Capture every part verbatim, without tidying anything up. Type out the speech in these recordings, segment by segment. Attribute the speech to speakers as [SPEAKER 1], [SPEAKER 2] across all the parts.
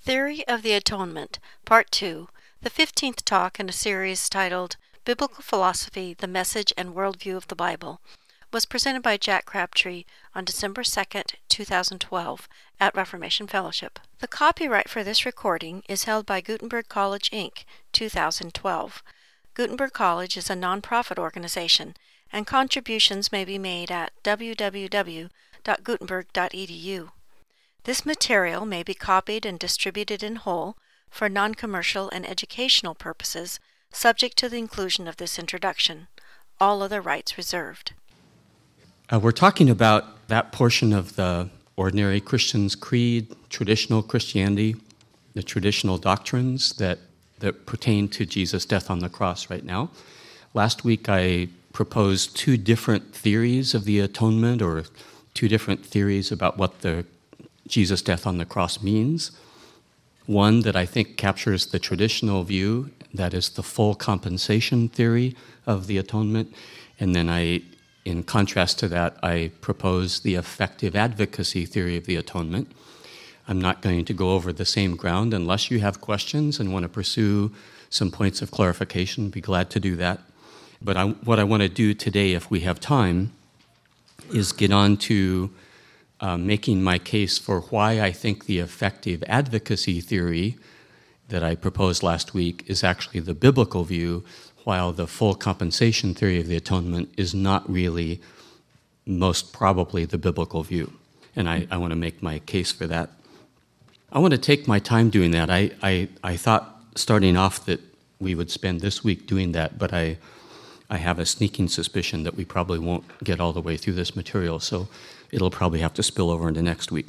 [SPEAKER 1] Theory of the Atonement, Part two, the fifteenth talk in a series titled Biblical Philosophy, the Message and Worldview of the Bible, was presented by Jack Crabtree on December second, two thousand twelve, at Reformation Fellowship. The copyright for this recording is held by Gutenberg College, Incorporated, two thousand twelve. Gutenberg College is a nonprofit organization, and contributions may be made at w w w dot gutenberg dot e d u. This material may be copied and distributed in whole for non-commercial and educational purposes, subject to the inclusion of this introduction. All other rights reserved.
[SPEAKER 2] Uh, we're talking about that portion of the ordinary Christian's creed, traditional Christianity, the traditional doctrines that, that pertain to Jesus' death on the cross right now. Last week I proposed two different theories of the atonement, or two different theories about what the Jesus' death on the cross means. One that I think captures the traditional view, that is the full compensation theory of the atonement. And then I, in contrast to that, I propose the effective advocacy theory of the atonement. I'm not going to go over the same ground unless you have questions and want to pursue some points of clarification. I'd be glad to do that. But I, what I want to do today, if we have time, is get on to Uh, making my case for why I think the effective advocacy theory that I proposed last week is actually the biblical view, while the full compensation theory of the atonement is not really most probably the biblical view. And I, I want to make my case for that. I want to take my time doing that. I, I, I thought starting off that we would spend this week doing that, but I, I have a sneaking suspicion that we probably won't get all the way through this material, so it'll probably have to spill over into next week.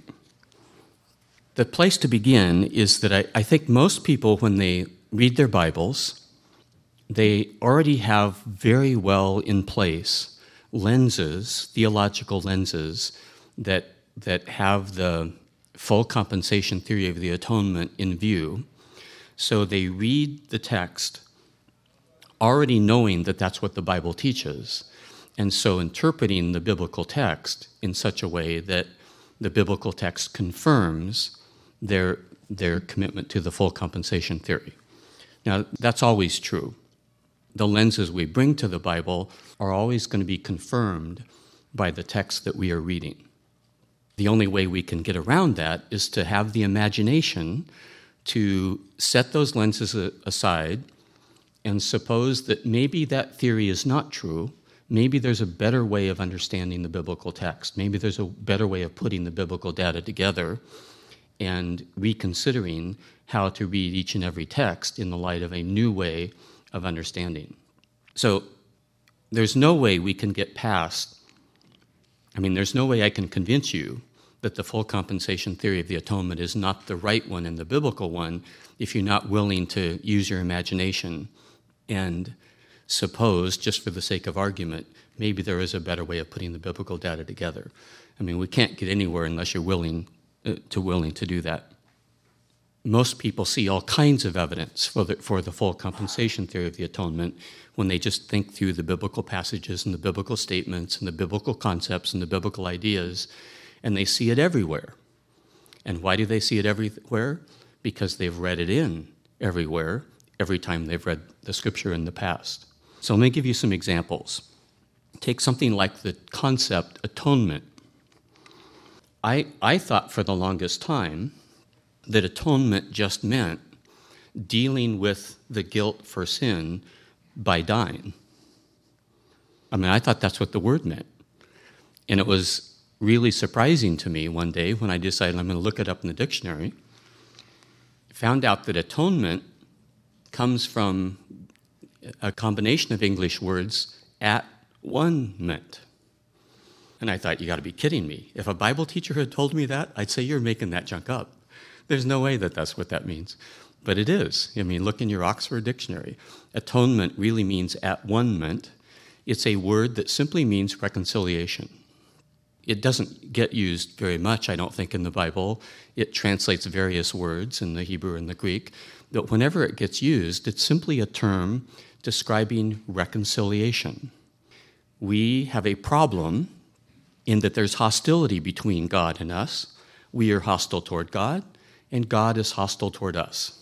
[SPEAKER 2] The place to begin is that I, I think most people, when they read their Bibles, they already have very well in place lenses, theological lenses, that, that have the full compensation theory of the atonement in view. So they read the text already knowing that that's what the Bible teaches, and so interpreting the biblical text in such a way that the biblical text confirms their, their commitment to the full compensation theory. Now, that's always true. The lenses we bring to the Bible are always going to be confirmed by the text that we are reading. The only way we can get around that is to have the imagination to set those lenses aside and suppose that maybe that theory is not true. Maybe there's a better way of understanding the biblical text. Maybe there's a better way of putting the biblical data together and reconsidering how to read each and every text in the light of a new way of understanding. So there's no way we can get past, I mean, there's no way I can convince you that the full compensation theory of the atonement is not the right one and the biblical one if you're not willing to use your imagination and suppose, just for the sake of argument, maybe there is a better way of putting the biblical data together. I mean, we can't get anywhere unless you're willing uh, to willing to do that. Most people see all kinds of evidence for the, for the full compensation theory of the atonement when they just think through the biblical passages and the biblical statements and the biblical concepts and the biblical ideas, and they see it everywhere. And why do they see it everywhere? Because they've read it in everywhere every time they've read the scripture in the past. So let me give you some examples. Take something like the concept atonement. I, I thought for the longest time that atonement just meant dealing with the guilt for sin by dying. I mean, I thought that's what the word meant. And it was really surprising to me one day when I decided I'm going to look it up in the dictionary. Found out that atonement comes from a combination of English words, at-one-ment. And I thought, you got to be kidding me. If a Bible teacher had told me that, I'd say you're making that junk up. There's no way that that's what that means. But it is. I mean, look in your Oxford Dictionary. Atonement really means at-one-ment. It's a word that simply means reconciliation. It doesn't get used very much, I don't think, in the Bible. It translates various words in the Hebrew and the Greek. But whenever it gets used, it's simply a term describing reconciliation. We have a problem in that there's hostility between God and us. We are hostile toward God, and God is hostile toward us.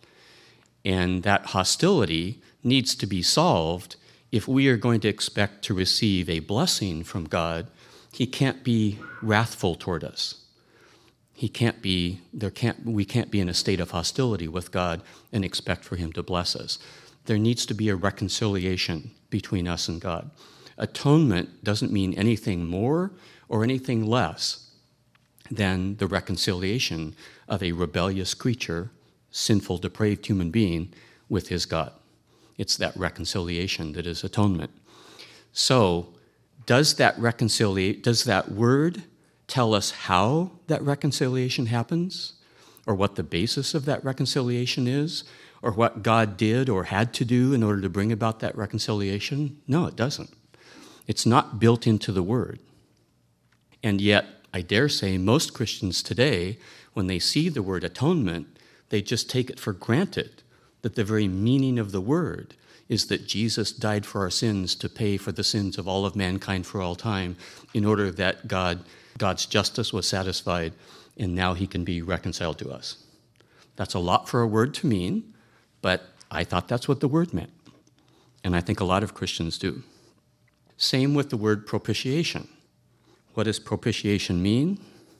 [SPEAKER 2] And that hostility needs to be solved if we are going to expect to receive a blessing from God. He can't be wrathful toward us. He can't be, there can't, we can't be in a state of hostility with God and expect for him to bless us. There needs to be a reconciliation between us and God. Atonement doesn't mean anything more or anything less than the reconciliation of a rebellious creature, sinful, depraved human being with his God. It's that reconciliation that is atonement. So, does that reconciliate, does that word tell us how that reconciliation happens, or what the basis of that reconciliation is, or what God did or had to do in order to bring about that reconciliation? No, it doesn't. It's not built into the word. And yet, I dare say, most Christians today, when they see the word atonement, they just take it for granted that the very meaning of the word is that Jesus died for our sins to pay for the sins of all of mankind for all time, in order that God, God's justice was satisfied, and now he can be reconciled to us. That's a lot for a word to mean, but I thought that's what the word meant. And I think a lot of Christians do. Same with the word propitiation. What does propitiation mean?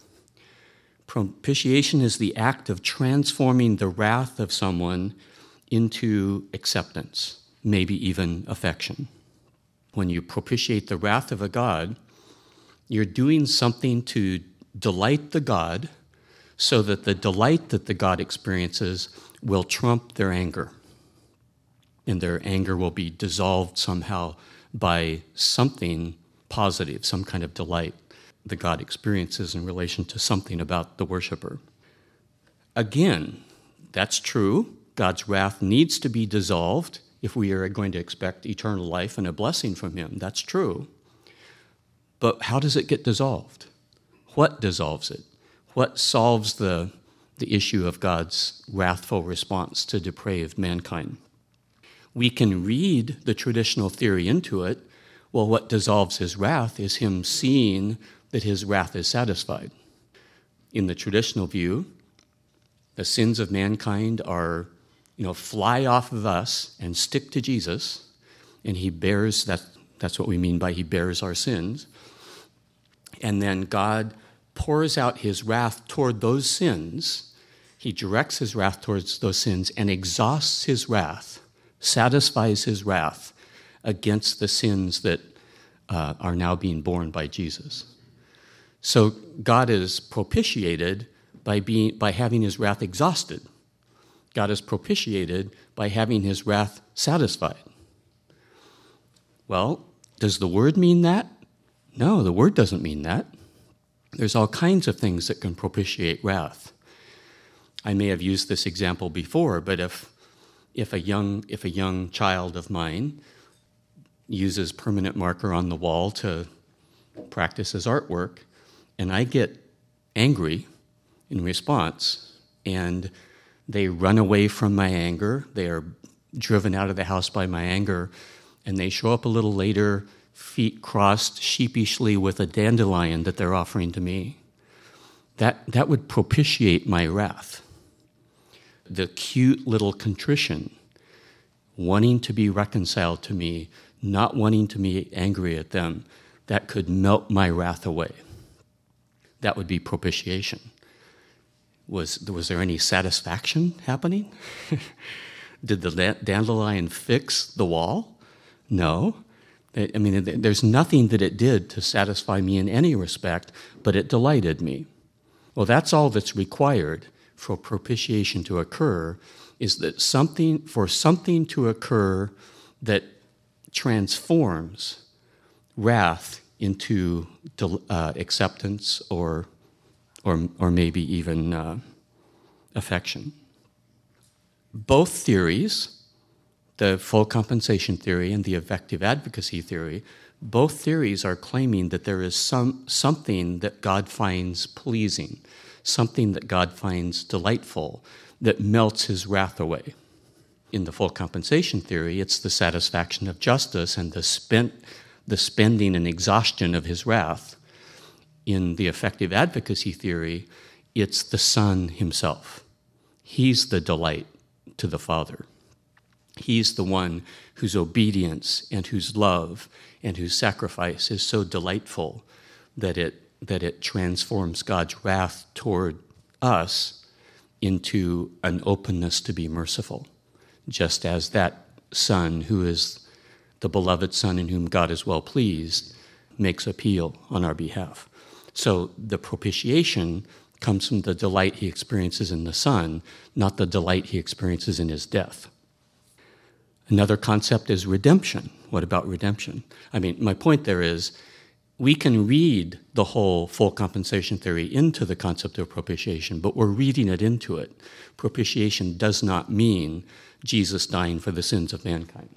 [SPEAKER 2] Propitiation is the act of transforming the wrath of someone into acceptance, maybe even affection. When you propitiate the wrath of a God, you're doing something to delight the God so that the delight that the God experiences will trump their anger. And their anger will be dissolved somehow by something positive, some kind of delight the God experiences in relation to something about the worshiper. Again, that's true. God's wrath needs to be dissolved if we are going to expect eternal life and a blessing from him. That's true. But how does it get dissolved? What dissolves it? What solves the, the issue of God's wrathful response to depraved mankind? We can read the traditional theory into it. Well, what dissolves his wrath is him seeing that his wrath is satisfied. In the traditional view, the sins of mankind are, you know, fly off of us and stick to Jesus, and he bears, that, that's what we mean by he bears our sins. And then God pours out his wrath toward those sins. He directs his wrath towards those sins and exhausts his wrath, satisfies his wrath against the sins that uh, are now being borne by Jesus. So God is propitiated by being by having his wrath exhausted. God is propitiated by having his wrath satisfied. Well, does the word mean that? No, the word doesn't mean that. There's all kinds of things that can propitiate wrath. I may have used this example before, but if if a young if a young child of mine uses permanent marker on the wall to practice his artwork, and I get angry in response, and they run away from my anger, they are driven out of the house by my anger, and they show up a little later, feet crossed sheepishly with a dandelion that they're offering to me, that, that would propitiate my wrath. The cute little contrition, wanting to be reconciled to me, not wanting to be angry at them, that could melt my wrath away. That would be propitiation. Was, was there any satisfaction happening? Did the dandelion fix the wall? No. I mean, there's nothing that it did to satisfy me in any respect, but it delighted me. Well, that's all that's required for propitiation to occur, is that something, for something to occur that transforms wrath into uh, acceptance or, or, or maybe even uh, affection. Both theories, the full compensation theory and the effective advocacy theory, both theories are claiming that there is some something that God finds pleasing, something that God finds delightful, that melts his wrath away. In the full compensation theory, it's the satisfaction of justice and the spent, the spending and exhaustion of his wrath. In the effective advocacy theory, it's the Son himself. He's the delight to the Father. He's the one whose obedience and whose love and whose sacrifice is so delightful that it that it transforms God's wrath toward us into an openness to be merciful, just as that Son, who is the beloved Son in whom God is well pleased, makes appeal on our behalf. So the propitiation comes from the delight he experiences in the Son, not the delight he experiences in his death. Another concept is redemption. What about redemption? I mean, my point there is we can read the whole full compensation theory into the concept of propitiation, but we're reading it into it. Propitiation does not mean Jesus dying for the sins of mankind.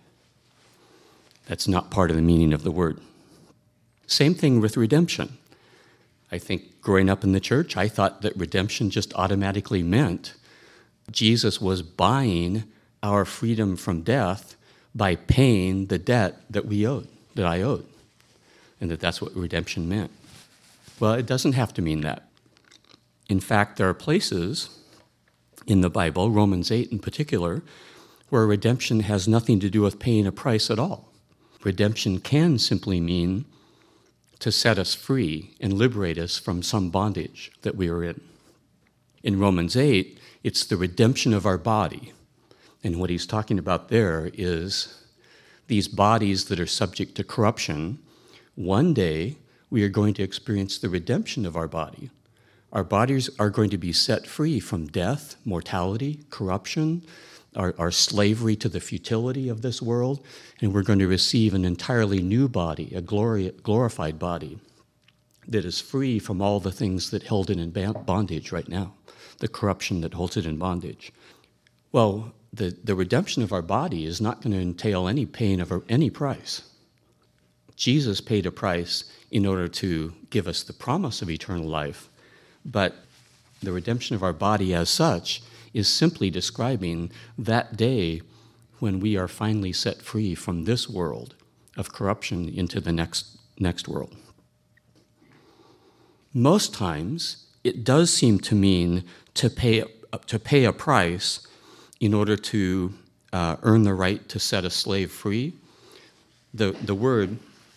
[SPEAKER 2] That's not part of the meaning of the word. Same thing with redemption. I think growing up in the church, I thought that redemption just automatically meant Jesus was buying our freedom from death by paying the debt that we owed, that I owed, and that that's what redemption meant. Well, it doesn't have to mean that. In fact, there are places in the Bible, Romans eight in particular, where redemption has nothing to do with paying a price at all. Redemption can simply mean to set us free and liberate us from some bondage that we are in. In Romans eight, it's the redemption of our body. And what he's talking about there is these bodies that are subject to corruption. One day, we are going to experience the redemption of our body. Our bodies are going to be set free from death, mortality, corruption, our, our slavery to the futility of this world, and we're going to receive an entirely new body, a glory, glorified body that is free from all the things that held it in bondage right now, the corruption that holds it in bondage. Well, the, the redemption of our body is not going to entail any pain of any price. Jesus paid a price in order to give us the promise of eternal life, but the redemption of our body as such is simply describing that day when we are finally set free from this world of corruption into the next, next world. Most times, it does seem to mean to pay, to pay a price in order to uh, earn the right to set a slave free. The, the word,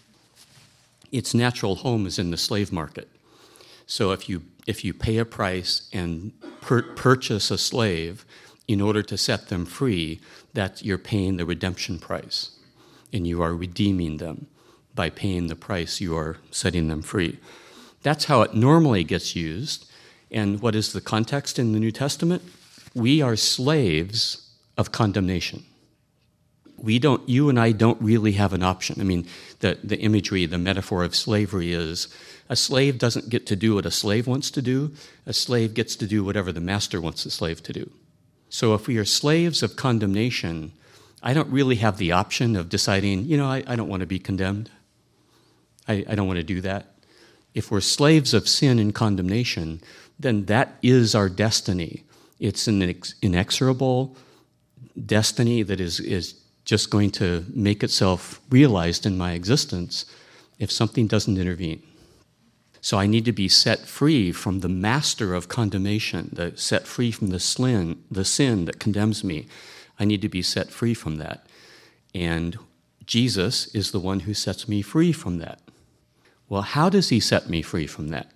[SPEAKER 2] its natural home is in the slave market. So if you if you pay a price and per- purchase a slave in order to set them free, that you're paying the redemption price, and you are redeeming them by paying the price. You are setting them free. That's how it normally gets used. And what is the context in the New Testament? We are slaves of condemnation. We don't, you and I don't really have an option. I mean, the, the imagery, the metaphor of slavery is a slave doesn't get to do what a slave wants to do. A slave gets to do whatever the master wants the slave to do. So if we are slaves of condemnation, I don't really have the option of deciding, you know, I, I don't want to be condemned. I, I don't want to do that. If we're slaves of sin and condemnation, then that is our destiny. It's an inexorable destiny that is, is just going to make itself realized in my existence if something doesn't intervene. So I need to be set free from the master of condemnation, the, set free from the sin, the sin that condemns me. I need to be set free from that. And Jesus is the one who sets me free from that. Well, how does he set me free from that?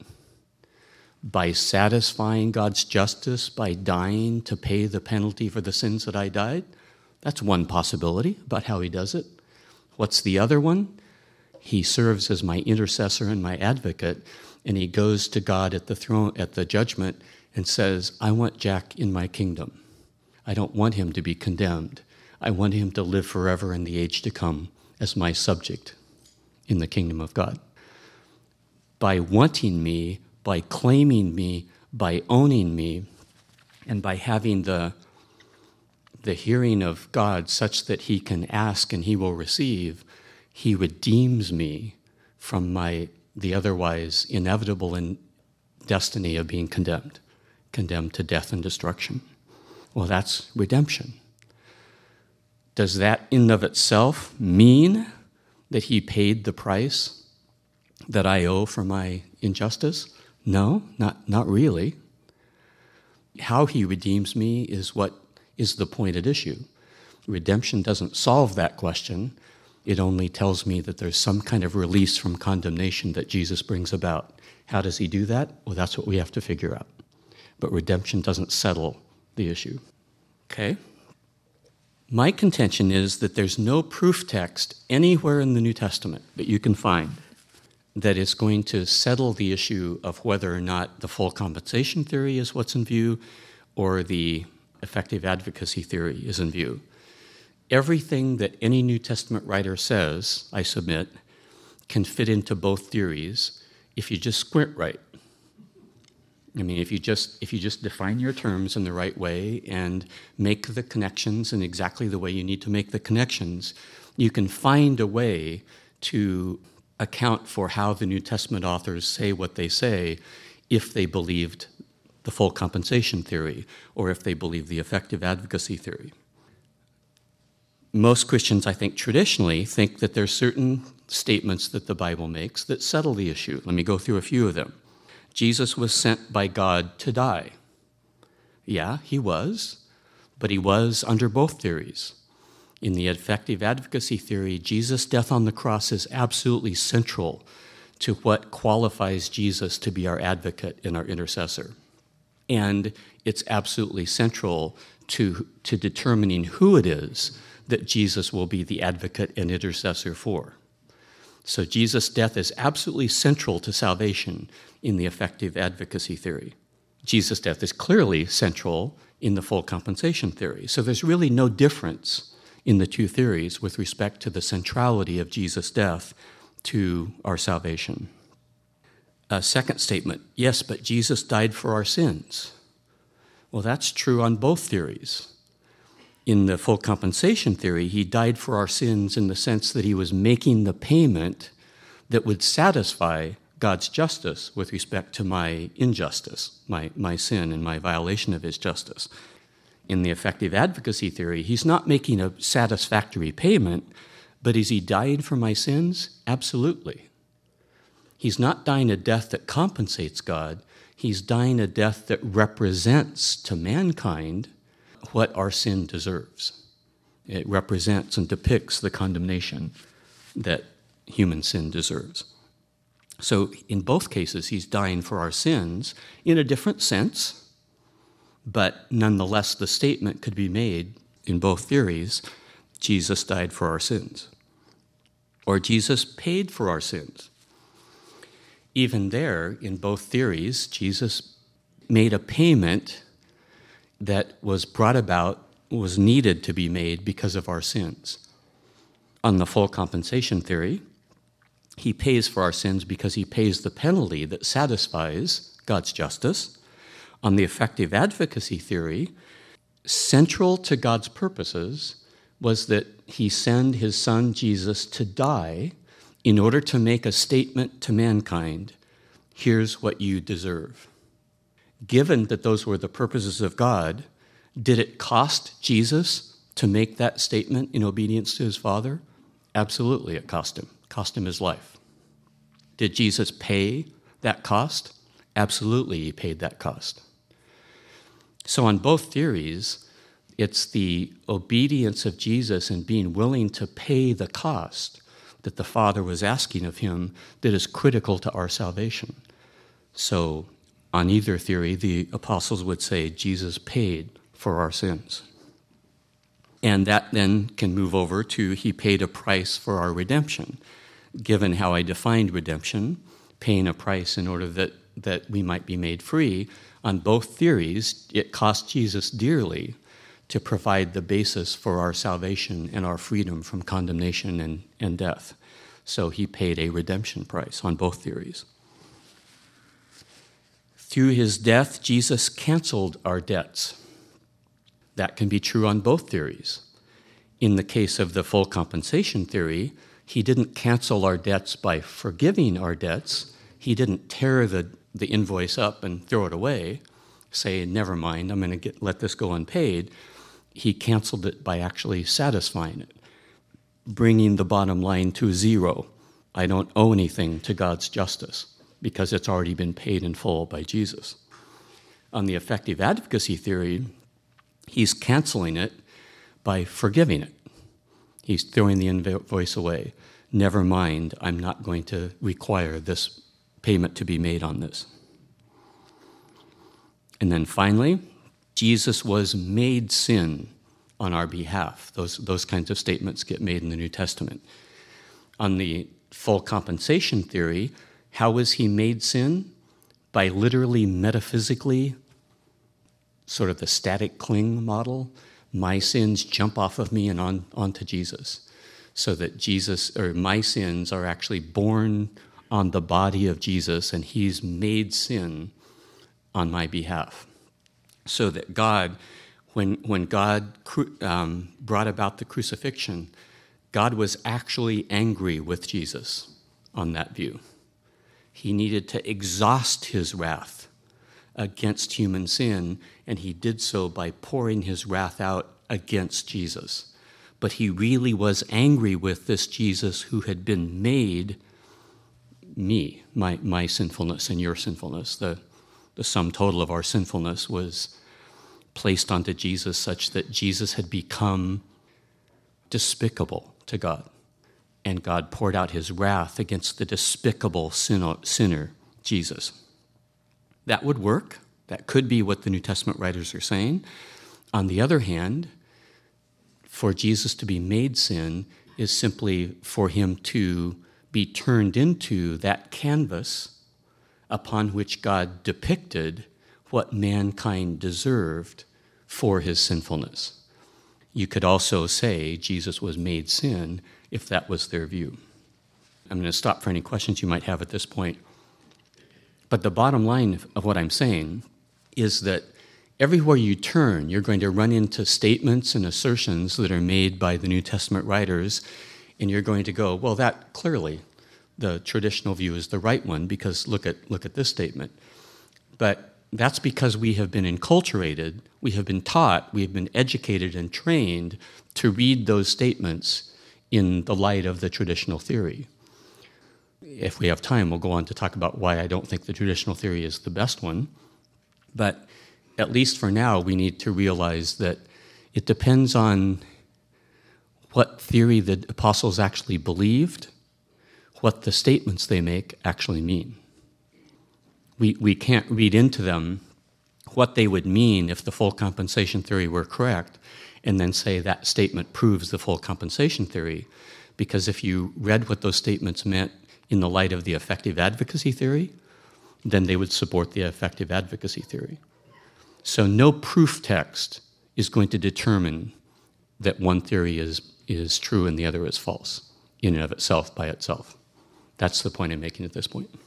[SPEAKER 2] By satisfying God's justice, by dying to pay the penalty for the sins that I died? That's one possibility about how he does it. What's the other one? He serves as my intercessor and my advocate, and he goes to God at the throne, at the judgment, and says, I want Jack in my kingdom. I don't want him to be condemned. I want him to live forever in the age to come as my subject in the kingdom of God. By wanting me, by claiming me, by owning me, and by having the, the hearing of God such that he can ask and he will receive, he redeems me from my the otherwise inevitable in destiny of being condemned, condemned to death and destruction. Well, that's redemption. Does that in of itself mean that he paid the price that I owe for my injustice? No, not, not really. How he redeems me is what is the point at issue. Redemption doesn't solve that question. It only tells me that there's some kind of release from condemnation that Jesus brings about. How does he do that? Well, that's what we have to figure out. But redemption doesn't settle the issue. Okay? My contention is that there's no proof text anywhere in the New Testament that you can find that is going to settle the issue of whether or not the full compensation theory is what's in view or the effective advocacy theory is in view. Everything that any New Testament writer says, I submit, can fit into both theories if you just squint right. I mean, if you just if you just define your terms in the right way and make the connections in exactly the way you need to make the connections, you can find a way to account for how the New Testament authors say what they say if they believed the full compensation theory or if they believe the effective advocacy theory. Most Christians, I think, traditionally think that there's certain statements that the Bible makes that settle the issue. Let me go through a few of them. Jesus was sent by God to die. Yeah, he was, but he was under both theories. In the effective advocacy theory, Jesus' death on the cross is absolutely central to what qualifies Jesus to be our advocate and our intercessor. And it's absolutely central to, to determining who it is that Jesus will be the advocate and intercessor for. So Jesus' death is absolutely central to salvation in the effective advocacy theory. Jesus' death is clearly central in the full compensation theory. So there's really no difference in the two theories with respect to the centrality of Jesus' death to our salvation. A second statement, yes, but Jesus died for our sins. Well, that's true on both theories. In the full compensation theory, he died for our sins in the sense that he was making the payment that would satisfy God's justice with respect to my injustice, my, my sin and my violation of his justice. In the effective advocacy theory, he's not making a satisfactory payment, but is he dying for my sins? Absolutely. He's not dying a death that compensates God. He's dying a death that represents to mankind what our sin deserves. It represents and depicts the condemnation that human sin deserves. So in both cases, he's dying for our sins in a different sense, but nonetheless, the statement could be made in both theories, Jesus died for our sins, or Jesus paid for our sins. Even there, in both theories, Jesus made a payment that was brought about, was needed to be made because of our sins. On the full compensation theory, he pays for our sins because he pays the penalty that satisfies God's justice. On the effective advocacy theory, central to God's purposes was that he send his son Jesus to die in order to make a statement to mankind, here's what you deserve. Given that those were the purposes of God, did it cost Jesus to make that statement in obedience to his Father? Absolutely, it cost him. It cost him his life. Did Jesus pay that cost? Absolutely, he paid that cost. So on both theories, it's the obedience of Jesus and being willing to pay the cost that the Father was asking of him that is critical to our salvation. So on either theory, the apostles would say Jesus paid for our sins. And that then can move over to he paid a price for our redemption. Given how I defined redemption, paying a price in order that, that we might be made free, on both theories, it cost Jesus dearly to provide the basis for our salvation and our freedom from condemnation and, and death. So he paid a redemption price on both theories. Through his death, Jesus canceled our debts. That can be true on both theories. In the case of the full compensation theory, he didn't cancel our debts by forgiving our debts. He didn't tear the, the invoice up and throw it away, say, never mind, I'm going to let this go unpaid. He canceled it by actually satisfying it, bringing the bottom line to zero. I don't owe anything to God's justice because it's already been paid in full by Jesus. On the effective advocacy theory, he's canceling it by forgiving it. He's throwing the invoice away. Never mind, I'm not going to require this payment to be made on this. And then finally, Jesus was made sin on our behalf. Those, those kinds of statements get made in the New Testament. On the full compensation theory, how was he made sin? By literally, metaphysically, sort of the static cling model. My sins jump off of me and on onto Jesus, so that Jesus, or my sins, are actually born on the body of Jesus, and he's made sin on my behalf. So that God, when, when God um, brought about the crucifixion, God was actually angry with Jesus on that view. He needed to exhaust his wrath against human sin, and he did so by pouring his wrath out against Jesus. But he really was angry with this Jesus who had been made me, my, my sinfulness and your sinfulness. The, the sum total of our sinfulness was placed onto Jesus, such that Jesus had become despicable to God. And God poured out his wrath against the despicable sinner, Jesus. That would work. That could be what the New Testament writers are saying. On the other hand, for Jesus to be made sin is simply for him to be turned into that canvas upon which God depicted what mankind deserved for his sinfulness. You could also say Jesus was made sin if that was their view. I'm going to stop for any questions you might have at this point. But the bottom line of what I'm saying is that everywhere you turn, you're going to run into statements and assertions that are made by the New Testament writers, and you're going to go, well, that clearly, the traditional view is the right one, because look at look at this statement. But that's because we have been enculturated, we have been taught, we have been educated and trained to read those statements in the light of the traditional theory. If we have time, we'll go on to talk about why I don't think the traditional theory is the best one. But at least for now, we need to realize that it depends on what theory the apostles actually believed, what the statements they make actually mean. We, we can't read into them what they would mean if the full compensation theory were correct, and then say that statement proves the full compensation theory. Because if you read what those statements meant in the light of the effective advocacy theory, then they would support the effective advocacy theory. So no proof text is going to determine that one theory is, is true and the other is false in and of itself, by itself. That's the point I'm making at this point.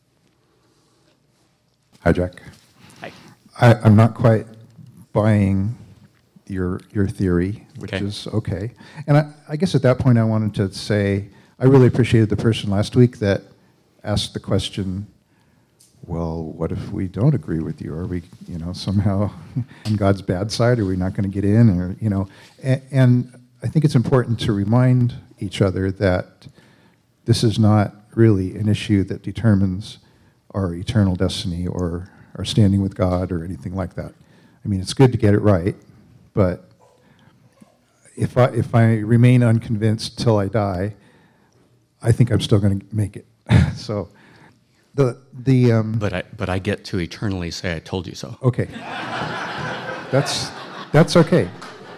[SPEAKER 3] Hi, Jack.
[SPEAKER 2] Hi.
[SPEAKER 3] I, I'm not quite buying your your theory, which
[SPEAKER 2] Okay.
[SPEAKER 3] is okay. And I, I guess at that point I wanted to say I really appreciated the person last week that asked the question, well, what if we don't agree with you? Are we, you know, somehow on God's bad side? Are we not going to get in? Or, you know, and, and I think it's important to remind each other that this is not really an issue that determines our eternal destiny or our standing with God or anything like that. I mean, it's good to get it right, but if I if I remain unconvinced till I die, I think I'm still going to make it. So, the the um,
[SPEAKER 2] But I, but I get to eternally say, I told you so.
[SPEAKER 3] okay, that's that's okay.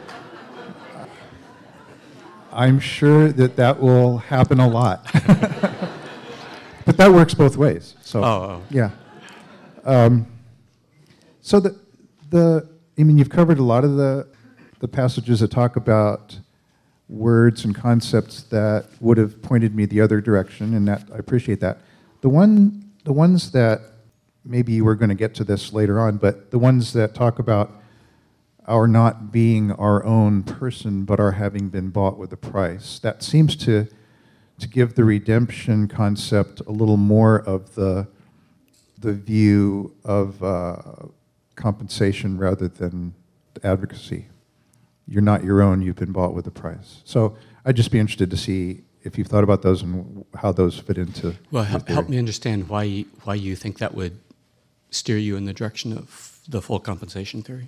[SPEAKER 3] I'm sure that that will happen a lot, but that works both ways. So,
[SPEAKER 2] Oh, oh.
[SPEAKER 3] yeah. Um, so the the I mean, you've covered a lot of the the passages that talk about words and concepts that would have pointed me the other direction, and that I appreciate that. The one the ones that maybe you were going to get to this later on, but the ones that talk about our not being our own person, but our having been bought with a price, that seems to to give the redemption concept a little more of the the view of uh, compensation rather than advocacy. You're not your own, you've been bought with a price. So I'd just be interested to see if you've thought about those and how those fit into
[SPEAKER 2] Well,
[SPEAKER 3] your
[SPEAKER 2] help,
[SPEAKER 3] theory.
[SPEAKER 2] help me understand why, why you think that would steer you in the direction of the full compensation theory?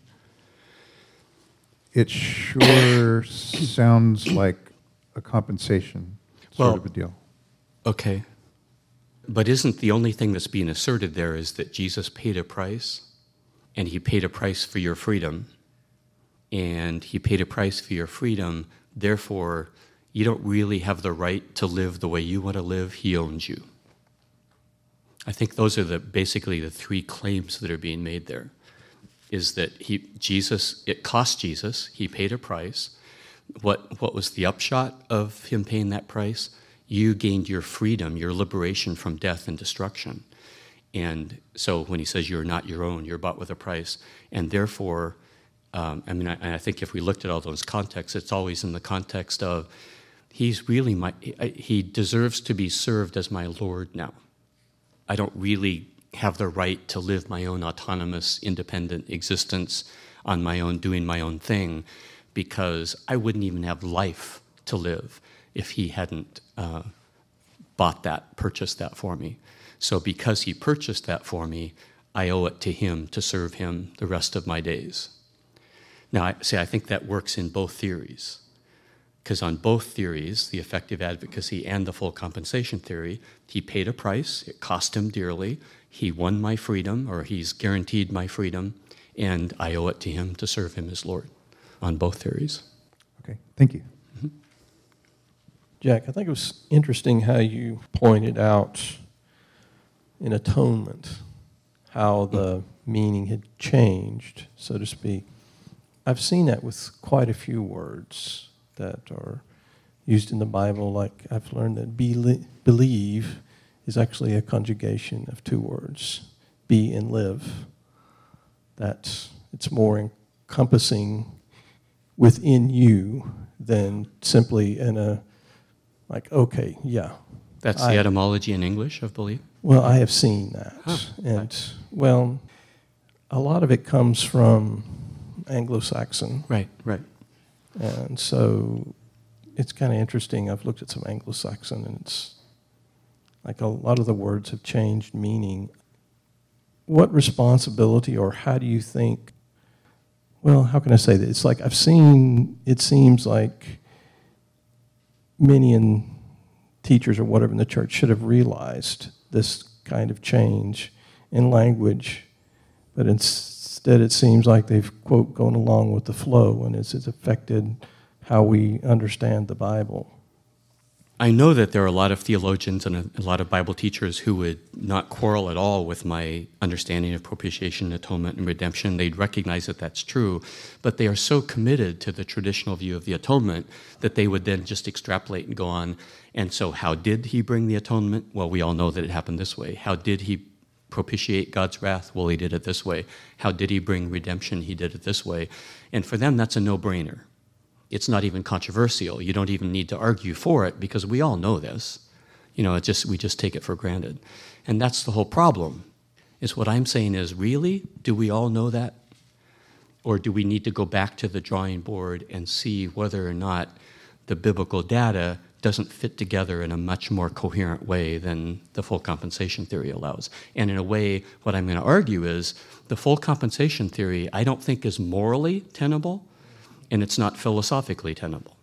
[SPEAKER 3] It sure sounds like a compensation sort
[SPEAKER 2] Well,
[SPEAKER 3] of a deal.
[SPEAKER 2] Okay. But isn't the only thing that's being asserted there is that Jesus paid a price, and he paid a price for your freedom, and he paid a price for your freedom, therefore you don't really have the right to live the way you want to live, he owns you. I think those are the basically the three claims that are being made there, is that he Jesus, it cost Jesus, he paid a price. What what was the upshot of him paying that price? You gained your freedom, your liberation from death and destruction. And so when he says you're not your own, you're bought with a price. And therefore, um, I mean, I, I think if we looked at all those contexts, it's always in the context of he's really my, he deserves to be served as my Lord now. I don't really have the right to live my own autonomous, independent existence on my own, doing my own thing, because I wouldn't even have life to live if he hadn't uh, bought that, purchased that for me. So because he purchased that for me, I owe it to him to serve him the rest of my days. Now, I say I think that works in both theories, because on both theories, the effective advocacy and the full compensation theory, he paid a price, it cost him dearly, he won my freedom, or he's guaranteed my freedom, and I owe it to him to serve him as Lord on both theories.
[SPEAKER 3] Okay, thank you.
[SPEAKER 2] Mm-hmm.
[SPEAKER 4] Jack, I think it was interesting how you pointed out in atonement how the mm-hmm. meaning had changed, so to speak. I've seen that with quite a few words that are used in the Bible. Like I've learned that be, believe is actually a conjugation of two words, be and live. That it's more encompassing within you than simply in a, like, okay, yeah.
[SPEAKER 2] That's
[SPEAKER 4] I,
[SPEAKER 2] the etymology in English of believe?
[SPEAKER 4] Well, I have seen that.
[SPEAKER 2] Huh.
[SPEAKER 4] And, well, a lot of it comes from Anglo-Saxon.
[SPEAKER 2] Right, right.
[SPEAKER 4] And so it's kind of interesting. I've looked at some Anglo-Saxon, and it's like a lot of the words have changed meaning. What responsibility, or how do you think, well, how can I say that? It's like I've seen, it seems like many in teachers or whatever in the church should have realized this kind of change in language, but instead it seems like they've, quote, gone along with the flow, and it's, it's affected how we understand the Bible.
[SPEAKER 2] I know that there are a lot of theologians and a, a lot of Bible teachers who would not quarrel at all with my understanding of propitiation, atonement, and redemption. They'd recognize that that's true, but they are so committed to the traditional view of the atonement that they would then just extrapolate and go on. And so how did he bring the atonement? Well, we all know that it happened this way. How did he propitiate God's wrath? Well, he did it this way. How did he bring redemption? He did it this way. And for them, that's a no-brainer. It's not even controversial. You don't even need to argue for it because we all know this. You know, it just we just take it for granted. And that's the whole problem. Is what I'm saying is, really, do we all know that? Or do we need to go back to the drawing board and see whether or not the biblical data doesn't fit together in a much more coherent way than the full compensation theory allows? And in a way, what I'm going to argue is the full compensation theory I don't think is morally tenable, and it's not philosophically tenable.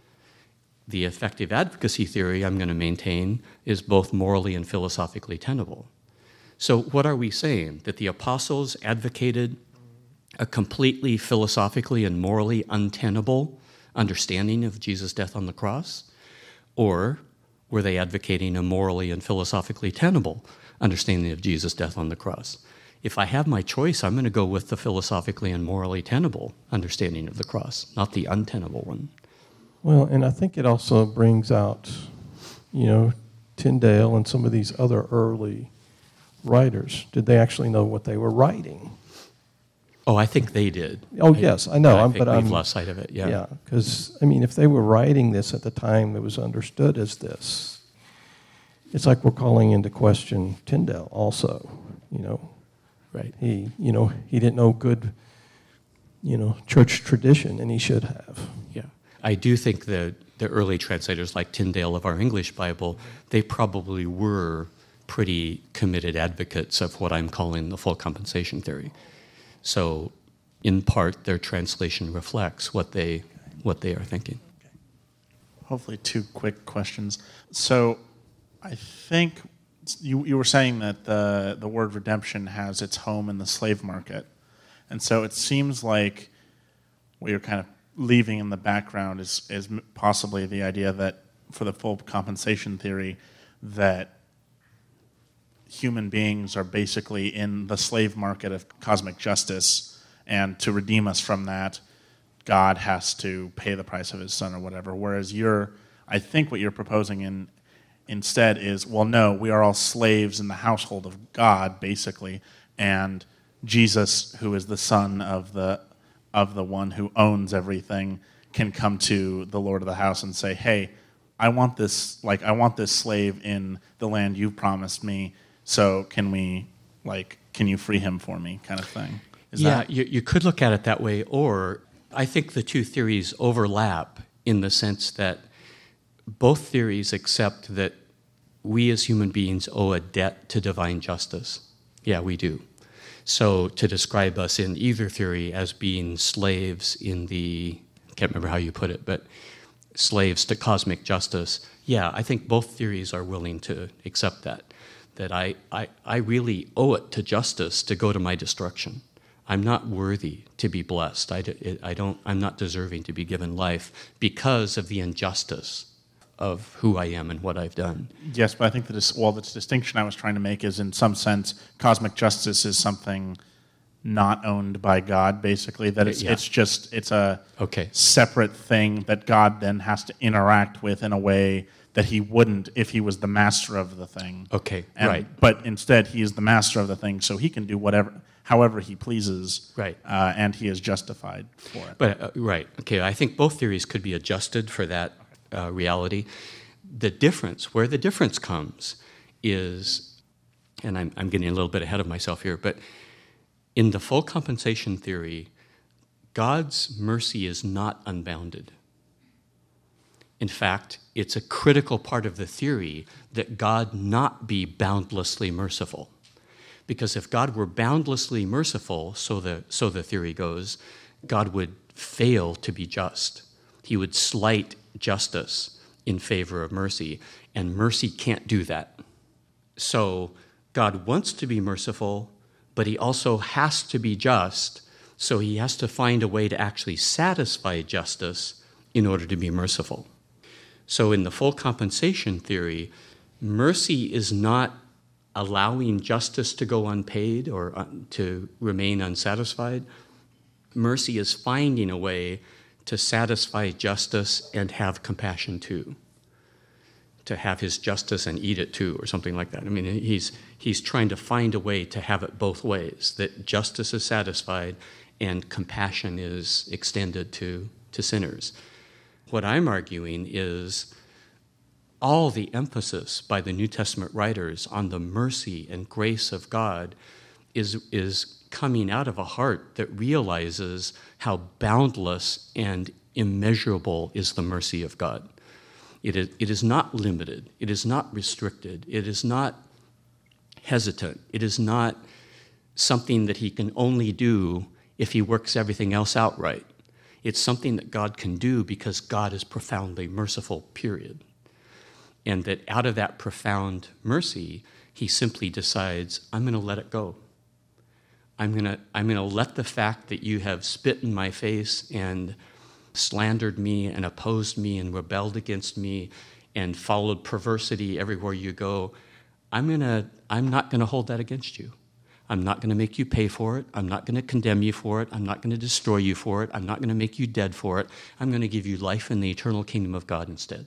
[SPEAKER 2] The effective advocacy theory I'm going to maintain is both morally and philosophically tenable. So what are we saying? That the apostles advocated a completely philosophically and morally untenable understanding of Jesus' death on the cross? Or were they advocating a morally and philosophically tenable understanding of Jesus' death on the cross? If I have my choice, I'm going to go with the philosophically and morally tenable understanding of the cross, not the untenable one.
[SPEAKER 4] Well, and I think it also brings out, you know, Tyndale and some of these other early writers. Did they actually know what they were writing?
[SPEAKER 2] Oh, I think they did.
[SPEAKER 4] Oh,
[SPEAKER 2] I,
[SPEAKER 4] yes, I know.
[SPEAKER 2] I
[SPEAKER 4] I'm,
[SPEAKER 2] think
[SPEAKER 4] but
[SPEAKER 2] we've
[SPEAKER 4] I'm,
[SPEAKER 2] lost sight of it, yeah.
[SPEAKER 4] Yeah, because, I mean, if they were writing this at the time, it was understood as this. It's like we're calling into question Tyndale also, you know.
[SPEAKER 2] Right.
[SPEAKER 4] He, you know, he didn't know good, you know, church tradition, and he should have.
[SPEAKER 2] Yeah. I do think that the early translators like Tyndale of our English Bible, they probably were pretty committed advocates of what I'm calling the full compensation theory. So, in part, their translation reflects what they what they are thinking.
[SPEAKER 5] Okay. Hopefully, two quick questions. So, I think you you were saying that the the word redemption has its home in the slave market, and so it seems like what you're kind of leaving in the background is is possibly the idea that for the full compensation theory, that human beings are basically in the slave market of cosmic justice, and to redeem us from that, God has to pay the price of his son or whatever. Whereas you're, I think what you're proposing in instead is, well, no, we are all slaves in the household of God, basically, and Jesus, who is the son of the of the one who owns everything, can come to the Lord of the house and say, hey, I want this, like, I want this slave in the land you've promised me, so can we, like, can you free him for me, kind of thing? Is
[SPEAKER 2] yeah,
[SPEAKER 5] that...
[SPEAKER 2] you, you could look at it that way, or I think the two theories overlap in the sense that both theories accept that we as human beings owe a debt to divine justice. Yeah, we do. So to describe us in either theory as being slaves in the, I can't remember how you put it, but slaves to cosmic justice, yeah, I think both theories are willing to accept that, that I, I, I really owe it to justice to go to my destruction. I'm not worthy to be blessed. I, I don't, I'm not deserving to be given life because of the injustice of who I am and what I've done.
[SPEAKER 5] Yes, but I think that, well, the distinction I was trying to make is, in some sense, cosmic justice is something not owned by God, basically, that it's
[SPEAKER 2] yeah.
[SPEAKER 5] it's just, it's a
[SPEAKER 2] okay.
[SPEAKER 5] separate thing that God then has to interact with in a way that he wouldn't if he was the master of the thing.
[SPEAKER 2] Okay,
[SPEAKER 5] and,
[SPEAKER 2] right.
[SPEAKER 5] But instead, he is the master of the thing, so he can do whatever, however he pleases,
[SPEAKER 2] right.
[SPEAKER 5] uh, and he is justified for it.
[SPEAKER 2] But uh, right, okay, I think both theories could be adjusted for that uh, reality. The difference, where the difference comes is, and I'm, I'm getting a little bit ahead of myself here, but in the full compensation theory, God's mercy is not unbounded. In fact, it's a critical part of the theory that God not be boundlessly merciful. Because if God were boundlessly merciful, so the, so the theory goes, God would fail to be just. He would slight justice in favor of mercy, and mercy can't do that. So God wants to be merciful, but he also has to be just, so he has to find a way to actually satisfy justice in order to be merciful. So in the full compensation theory, mercy is not allowing justice to go unpaid or uh, to remain unsatisfied. Mercy is finding a way to satisfy justice and have compassion too, to have his justice and eat it too, or something like that. I mean, he's he's trying to find a way to have it both ways, that justice is satisfied and compassion is extended to, to sinners. What I'm arguing is all the emphasis by the New Testament writers on the mercy and grace of God is, is coming out of a heart that realizes how boundless and immeasurable is the mercy of God. It is, it is not limited. It is not restricted. It is not hesitant. It is not something that he can only do if he works everything else out right. It's something that God can do because God is profoundly merciful, period. And that out of that profound mercy, he simply decides, I'm going to let it go. I'm going to I'm going to let the fact that you have spit in my face and slandered me and opposed me and rebelled against me and followed perversity everywhere you go, I'm going to I'm not going to hold that against you. I'm not going to make you pay for it. I'm not going to condemn you for it. I'm not going to destroy you for it. I'm not going to make you dead for it. I'm going to give you life in the eternal kingdom of God instead,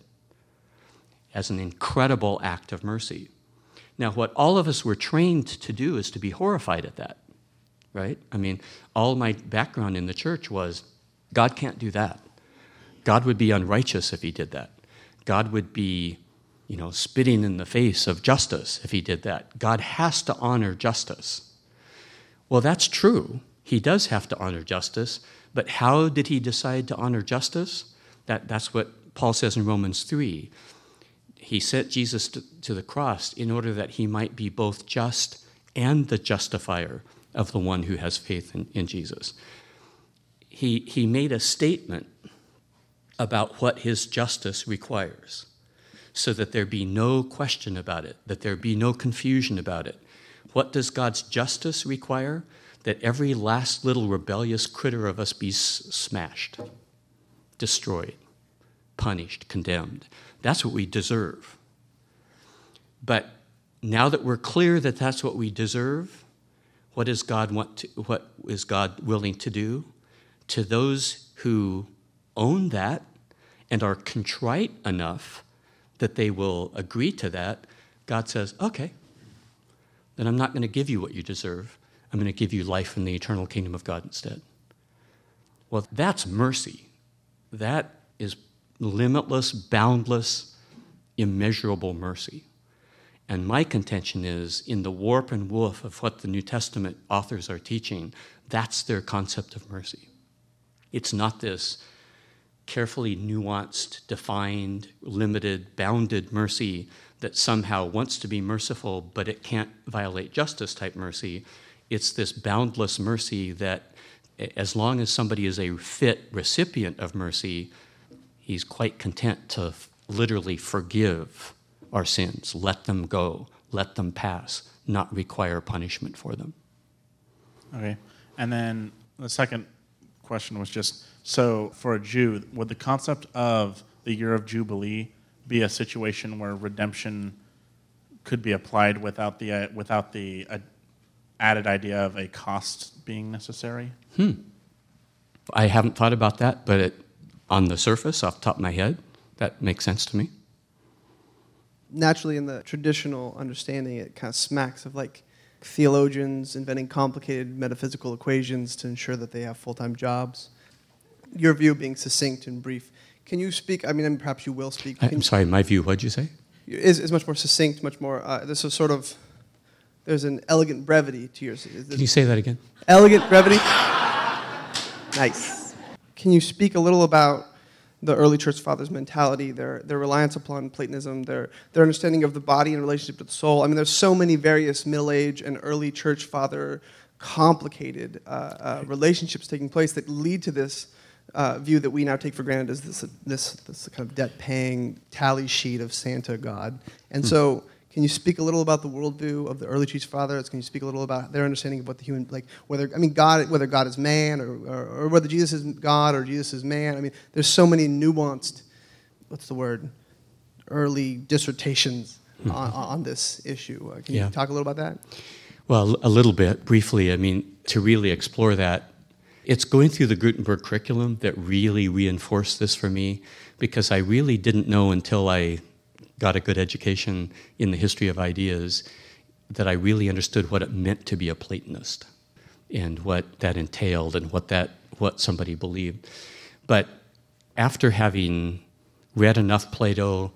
[SPEAKER 2] as an incredible act of mercy. Now, what all of us were trained to do is to be horrified at that, right? I mean, all my background in the church was, God can't do that. God would be unrighteous if he did that. God would be, you know, spitting in the face of justice if he did that. God has to honor justice. Well, that's true. He does have to honor justice, but how did he decide to honor justice? That, that's what Paul says in Romans three. He sent Jesus to, to the cross in order that he might be both just and the justifier of the one who has faith in, in Jesus. He, he made a statement about what his justice requires, so that there be no question about it, that there be no confusion about it. What does God's justice require? That every last little rebellious critter of us be s- smashed, destroyed, punished, condemned. That's what we deserve. But now that we're clear that that's what we deserve, what does God want to, what is God willing to do? To those who own that and are contrite enough that they will agree to that, God says, okay, then I'm not going to give you what you deserve. I'm going to give you life in the eternal kingdom of God instead. Well, that's mercy. That is limitless, boundless, immeasurable mercy. And my contention is, in the warp and woof of what the New Testament authors are teaching, that's their concept of mercy. It's not this carefully nuanced, defined, limited, bounded mercy that somehow wants to be merciful, but it can't violate justice type mercy. It's this boundless mercy that, as long as somebody is a fit recipient of mercy, he's quite content to f- literally forgive our sins, let them go, let them pass, not require punishment for them.
[SPEAKER 5] Okay. And then the second question was just, so for a Jew, would the concept of the year of Jubilee be a situation where redemption could be applied without the uh, without the uh, added idea of a cost being necessary?
[SPEAKER 2] Hmm. I haven't thought about that, but it, on the surface, off the top of my head, that makes sense to me.
[SPEAKER 6] Naturally, in the traditional understanding, it kind of smacks of like theologians inventing complicated metaphysical equations to ensure that they have full-time jobs. Your view being succinct and brief. Can you speak, I mean, and perhaps you will speak.
[SPEAKER 2] I'm sorry, my view, what'd you say?
[SPEAKER 6] Is, is much more succinct, much more, uh, this is sort of, there's an elegant brevity to yours.
[SPEAKER 2] Can you say that again?
[SPEAKER 6] Elegant brevity? Nice. Can you speak a little about the early church fathers' mentality, their their reliance upon Platonism, their their understanding of the body in relationship to the soul? I mean, there's so many various Middle Age and early church father complicated uh, uh, relationships taking place that lead to this uh, view that we now take for granted as this this this kind of debt-paying tally sheet of Santa God. And hmm. so, can you speak a little about the worldview of the early church fathers? Can you speak a little about their understanding of what the human, like whether, I mean, God, whether God is man or, or, or whether Jesus is God or Jesus is man? I mean, there's so many nuanced, what's the word, early dissertations mm-hmm. on, on this issue. Uh, can yeah. you talk a little about that?
[SPEAKER 2] Well, a little bit, briefly. I mean, to really explore that, it's going through the Gutenberg curriculum that really reinforced this for me, because I really didn't know until I got a good education in the history of ideas that I really understood what it meant to be a Platonist and what that entailed and what that what somebody believed. But after having read enough Plato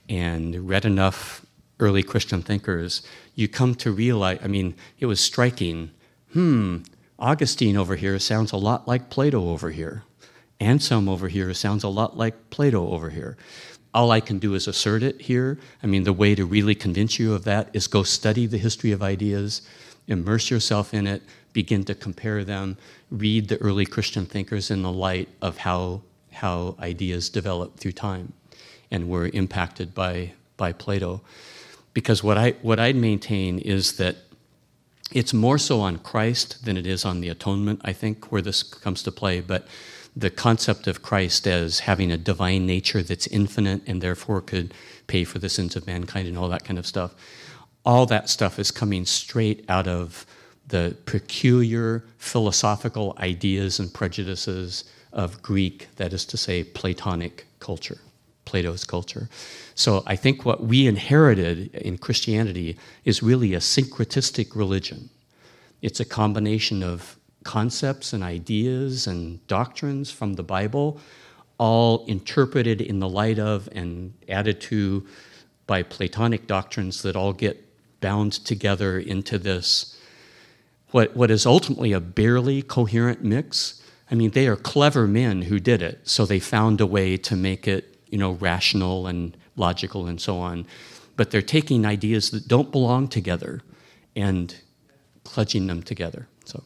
[SPEAKER 2] and read enough early Christian thinkers, you come to realize, I mean, it was striking, hmm, Augustine over here sounds a lot like Plato over here. Anselm over here sounds a lot like Plato over here. All I can do is assert it here. I mean, the way to really convince you of that is go study the history of ideas, immerse yourself in it, begin to compare them, read the early Christian thinkers in the light of how how ideas developed through time and were impacted by by Plato. Because what I what I'd maintain is that it's more so on Christ than it is on the atonement, I think, where this comes to play. But the concept of Christ as having a divine nature that's infinite and therefore could pay for the sins of mankind and all that kind of stuff, all that stuff is coming straight out of the peculiar philosophical ideas and prejudices of Greek, that is to say, Platonic culture, Plato's culture. So I think what we inherited in Christianity is really a syncretistic religion. It's a combination of concepts and ideas and doctrines from the Bible, all interpreted in the light of and added to by Platonic doctrines that all get bound together into this, what, what is ultimately a barely coherent mix. I mean, they are clever men who did it, so they found a way to make it, you know, rational and logical and so on. But they're taking ideas that don't belong together and kludging them together. So.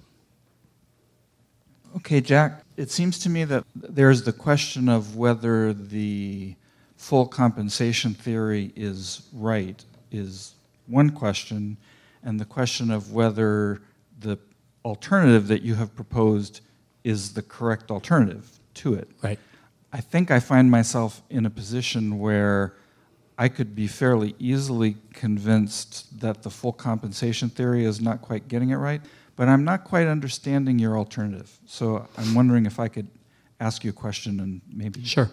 [SPEAKER 7] Okay, Jack, it seems to me that there's the question of whether the full compensation theory is right is one question, and the question of whether the alternative that you have proposed is the correct alternative to it.
[SPEAKER 2] Right.
[SPEAKER 7] I think I find myself in a position where I could be fairly easily convinced that the full compensation theory is not quite getting it right, but I'm not quite understanding your alternative. So I'm wondering if I could ask you a question and maybe...
[SPEAKER 2] Sure.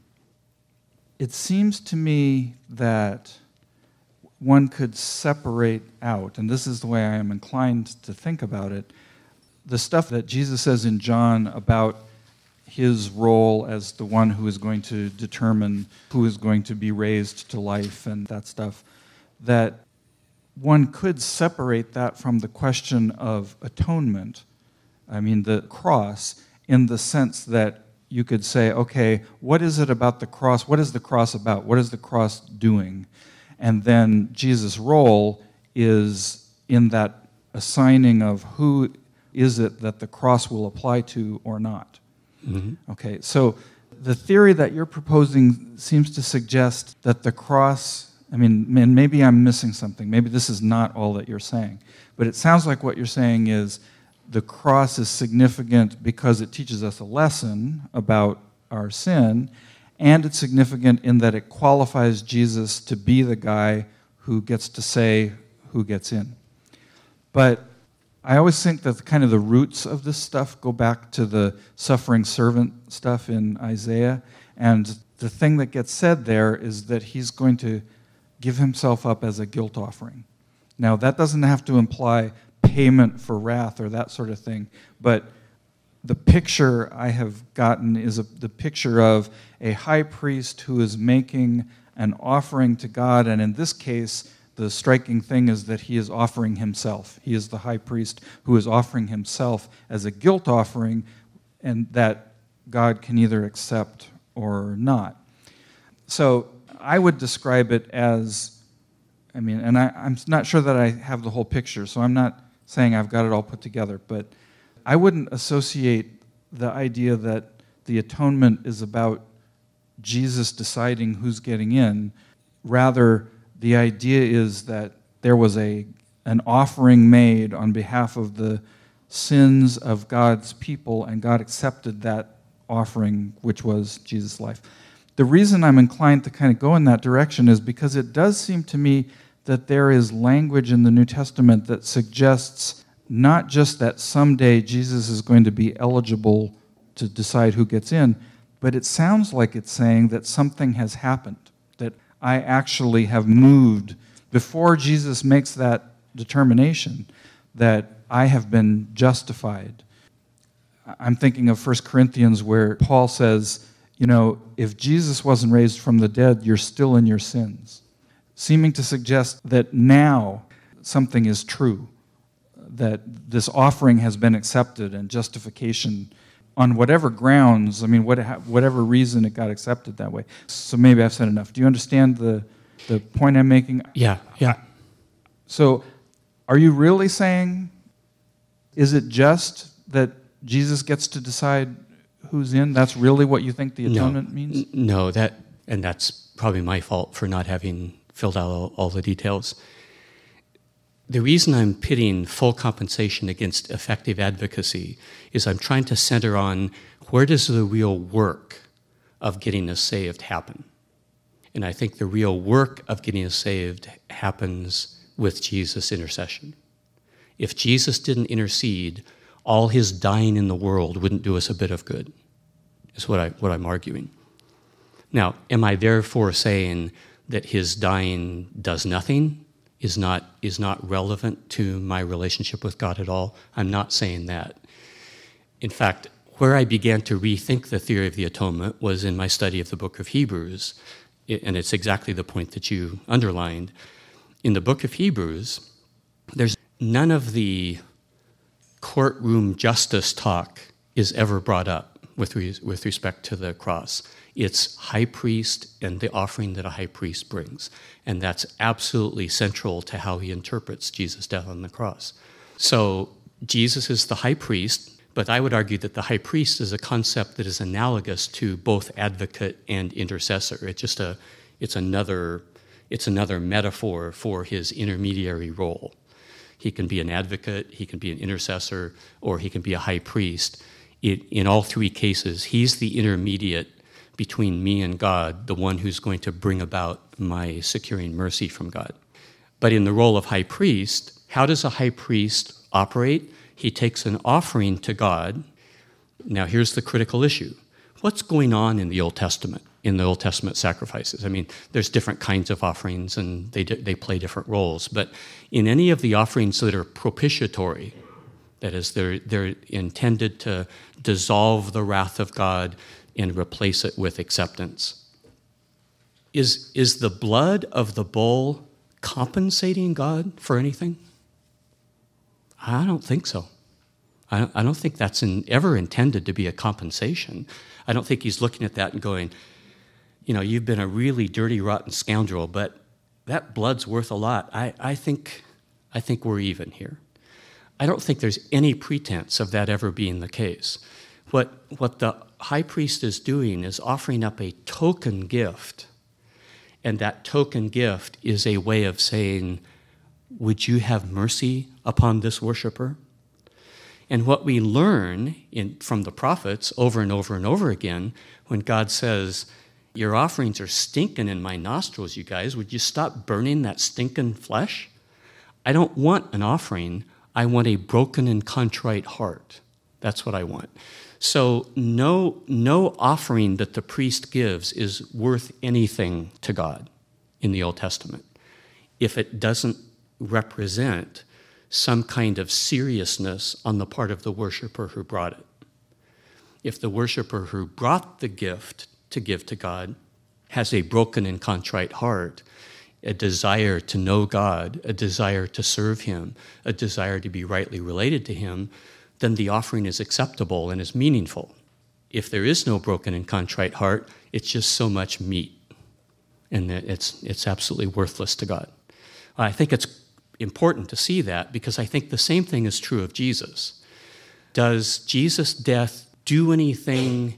[SPEAKER 7] It seems to me that one could separate out, and this is the way I am inclined to think about it, the stuff that Jesus says in John about his role as the one who is going to determine who is going to be raised to life and that stuff, that one could separate that from the question of atonement. I mean, the cross, in the sense that you could say, okay, what is it about the cross? What is the cross about? What is the cross doing? And then Jesus' role is in that assigning of who is it that the cross will apply to or not. Mm-hmm. Okay, so the theory that you're proposing seems to suggest that the cross, I mean, and maybe I'm missing something. Maybe this is not all that you're saying. But it sounds like what you're saying is the cross is significant because it teaches us a lesson about our sin, and it's significant in that it qualifies Jesus to be the guy who gets to say who gets in. But I always think that the, kind of the roots of this stuff go back to the suffering servant stuff in Isaiah, and the thing that gets said there is that he's going to give himself up as a guilt offering. Now, that doesn't have to imply payment for wrath or that sort of thing, but the picture I have gotten is a, the picture of a high priest who is making an offering to God, and in this case, the striking thing is that he is offering himself. He is the high priest who is offering himself as a guilt offering, and that God can either accept or not. So I would describe it as, I mean, and I, I'm not sure that I have the whole picture, so I'm not saying I've got it all put together, but I wouldn't associate the idea that the atonement is about Jesus deciding who's getting in. Rather, the idea is that there was a an offering made on behalf of the sins of God's people, and God accepted that offering, which was Jesus' life. The reason I'm inclined to kind of go in that direction is because it does seem to me that there is language in the New Testament that suggests not just that someday Jesus is going to be eligible to decide who gets in, but it sounds like it's saying that something has happened, that I actually have moved before Jesus makes that determination, that I have been justified. I'm thinking of First Corinthians where Paul says, you know, if Jesus wasn't raised from the dead, you're still in your sins, seeming to suggest that now something is true, that this offering has been accepted and justification on whatever grounds, I mean, whatever reason it got accepted that way. So maybe I've said enough. Do you understand the, the point I'm making?
[SPEAKER 2] Yeah, yeah.
[SPEAKER 7] So are you really saying, is it just that Jesus gets to decide who's in? That's really what you think the atonement
[SPEAKER 2] no,
[SPEAKER 7] means?
[SPEAKER 2] No, that, and that's probably my fault for not having filled out all, all the details. The reason I'm pitting full compensation against effective advocacy is I'm trying to center on where does the real work of getting us saved happen? And I think the real work of getting us saved happens with Jesus' intercession. If Jesus didn't intercede, all his dying in the world wouldn't do us a bit of good, is what, I, what I'm arguing. Now, am I therefore saying that his dying does nothing? is not is not relevant to my relationship with God at all? I'm not saying that. In fact, where I began to rethink the theory of the atonement was in my study of the book of Hebrews, and it's exactly the point that you underlined. In the book of Hebrews, there's none of the courtroom justice talk is ever brought up with, re- with respect to the cross. It's high priest and the offering that a high priest brings. And that's absolutely central to how he interprets Jesus' death on the cross. So Jesus is the high priest, But I would argue that the high priest is a concept that is analogous to both advocate and intercessor. It's just a, it's another, it's another metaphor for his intermediary role. He can be an advocate, he can be an intercessor, or he can be a high priest. It, in all three cases, he's the intermediate between me and God, the one who's going to bring about my securing mercy from God. But in the role of high priest, how does a high priest operate? He takes an offering to God. Now, here's the critical issue. What's going on in the Old Testament, in the Old Testament sacrifices? I mean, there's different kinds of offerings, and they, they play different roles. But in any of the offerings that are propitiatory, that is, they're, they're intended to dissolve the wrath of God and replace it with acceptance. Is, is the blood of the bull compensating God for anything? I don't think so. I don't, I don't think that's in, ever intended to be a compensation. I don't think he's looking at that and going, you know, you've been a really dirty, rotten scoundrel, but that blood's worth a lot. I, I think, I think we're even here. I don't think there's any pretense of that ever being the case. What, what the high priest is doing is offering up a token gift, and that token gift is a way of saying, would you have mercy upon this worshiper? And what we learn in, from the prophets over and over and over again, when God says, your offerings are stinking in my nostrils, you guys, would you stop burning that stinking flesh? I don't want an offering. I want a broken and contrite heart. That's what I want. So no, no offering that the priest gives is worth anything to God in the Old Testament if it doesn't represent some kind of seriousness on the part of the worshiper who brought it. If the worshiper who brought the gift to give to God has a broken and contrite heart, a desire to know God, a desire to serve him, a desire to be rightly related to him, then the offering is acceptable and is meaningful. If there is no broken and contrite heart, it's just so much meat, and it's, it's absolutely worthless to God. I think it's important to see that because I think the same thing is true of Jesus. Does Jesus' death do anything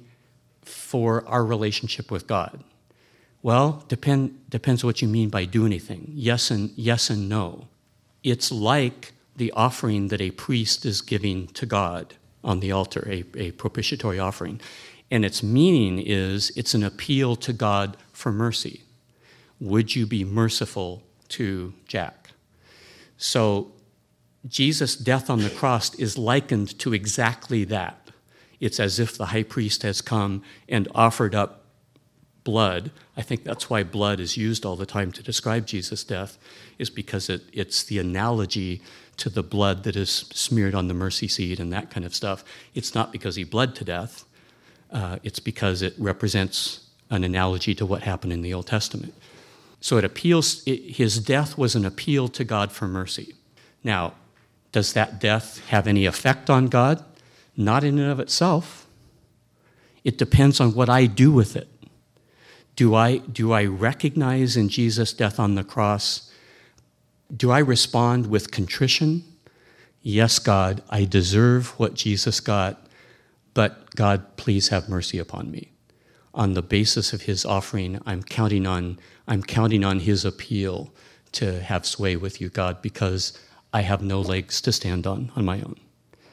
[SPEAKER 2] for our relationship with God? Well, depend, depends what you mean by do anything. Yes and, yes and no. It's like the offering that a priest is giving to God on the altar, a, a propitiatory offering. And its meaning is it's an appeal to God for mercy. Would you be merciful to Jack? So Jesus' death on the cross is likened to exactly that. It's as if the high priest has come and offered up blood. I think that's why blood is used all the time to describe Jesus' death, is because it, it's the analogy to the blood that is smeared on the mercy seat and that kind of stuff. It's not because he bled to death. Uh, it's because it represents an analogy to what happened in the Old Testament. So it appeals, it, his death was an appeal to God for mercy. Now, does that death have any effect on God? Not in and of itself. It depends on what I do with it. Do I, do I recognize in Jesus' death on the cross, do I respond with contrition? Yes, God, I deserve what Jesus got, but God, please have mercy upon me. On the basis of his offering, I'm counting on, I'm counting on his appeal to have sway with you, God, because I have no legs to stand on on my own.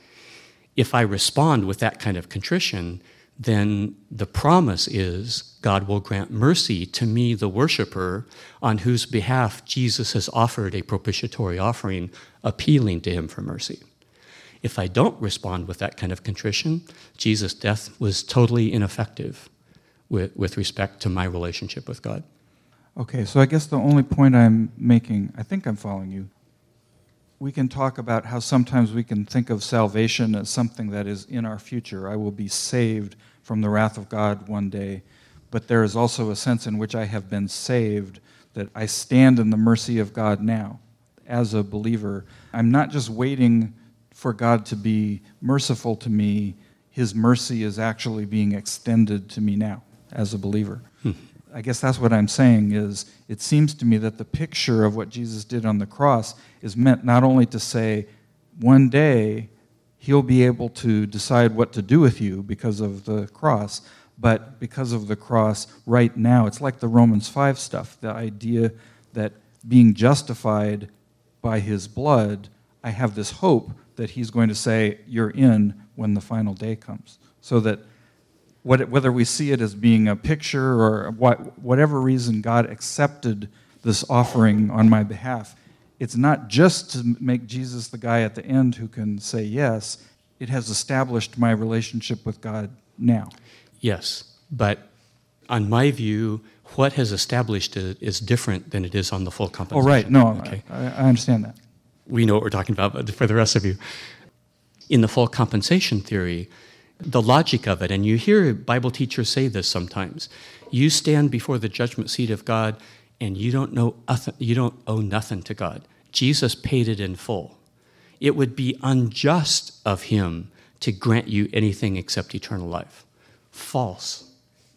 [SPEAKER 2] If I respond with that kind of contrition, then the promise is God will grant mercy to me, the worshiper, on whose behalf Jesus has offered a propitiatory offering, appealing to him for mercy. If I don't respond with that kind of contrition, Jesus' death was totally ineffective with, with respect to my relationship with God.
[SPEAKER 7] Okay, so I guess the only point I'm making, I think I'm following you. We can talk about how sometimes we can think of salvation as something that is in our future. I will be saved from the wrath of God one day. But there is also a sense in which I have been saved, that I stand in the mercy of God now. As a believer, I'm not just waiting for God to be merciful to me. His mercy is actually being extended to me now as a believer. Hmm. I guess that's what I'm saying is, it seems to me that the picture of what Jesus did on the cross is meant not only to say, one day he'll be able to decide what to do with you because of the cross. But because of the cross, right now, it's like the Romans five stuff, the idea that being justified by his blood, I have this hope that he's going to say, you're in when the final day comes. So that whether we see it as being a picture or what, whatever reason God accepted this offering on my behalf, it's not just to make Jesus the guy at the end who can say yes. It has established my relationship with God now.
[SPEAKER 2] Yes, but on my view, what has established it is different than it is on the full compensation.
[SPEAKER 7] Oh, right. No,
[SPEAKER 2] okay.
[SPEAKER 7] I, I understand that.
[SPEAKER 2] We know what we're talking about, but for the rest of you, in the full compensation theory, the logic of it, and you hear Bible teachers say this sometimes, you stand before the judgment seat of God and you don't know you don't owe nothing to God. Jesus paid it in full. It would be unjust of him to grant you anything except eternal life. False.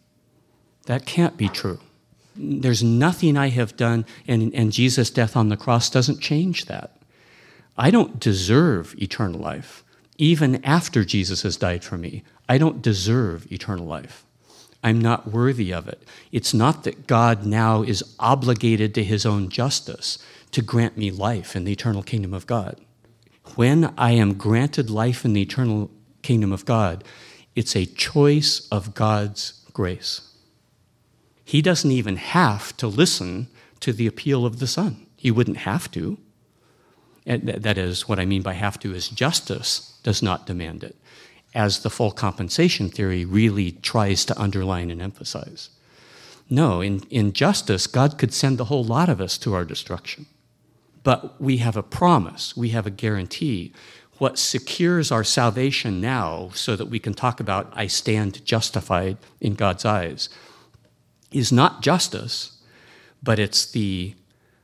[SPEAKER 2] That can't be true. There's nothing I have done, and, and Jesus' death on the cross doesn't change that. I don't deserve eternal life. Even after Jesus has died for me, I don't deserve eternal life. I'm not worthy of it. It's not that God now is obligated to his own justice to grant me life in the eternal kingdom of God. When I am granted life in the eternal kingdom of God, it's a choice of God's grace. He doesn't even have to listen to the appeal of the Son. He wouldn't have to. And that is, what I mean by have to is justice does not demand it, as the full compensation theory really tries to underline and emphasize. No, in, in justice, God could send the whole lot of us to our destruction. But we have a promise, we have a guarantee. What secures our salvation now, so that we can talk about I stand justified in God's eyes, is not justice, but it's the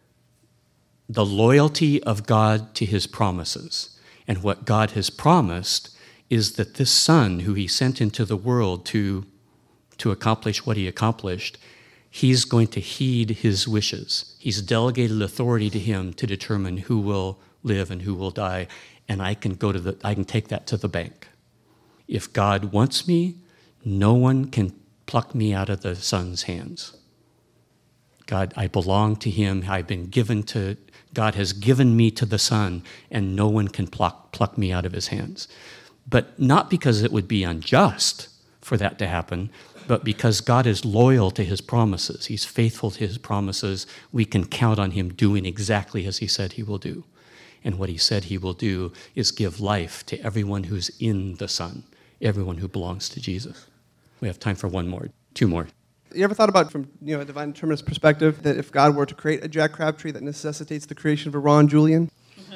[SPEAKER 2] the loyalty of God to his promises. And what God has promised is that this Son, who he sent into the world to, to accomplish what he accomplished, he's going to heed his wishes. He's delegated authority to him to determine who will live and who will die, and I can go to the I can take that to the bank. If God wants me, no one can pluck me out of the Son's hands. God, I belong to him. I've been given to God has given me to the Son, and no one can pluck, pluck me out of his hands. But not because it would be unjust for that to happen, but because God is loyal to his promises. He's faithful to his promises. We can count on him doing exactly as he said he will do. And what he said he will do is give life to everyone who's in the Son, everyone who belongs to Jesus. We have time for one more, two more.
[SPEAKER 6] You ever thought about, from you know a divine determinist perspective, that if God were to create a Jack Crabtree, that necessitates the creation of a Ron Julian?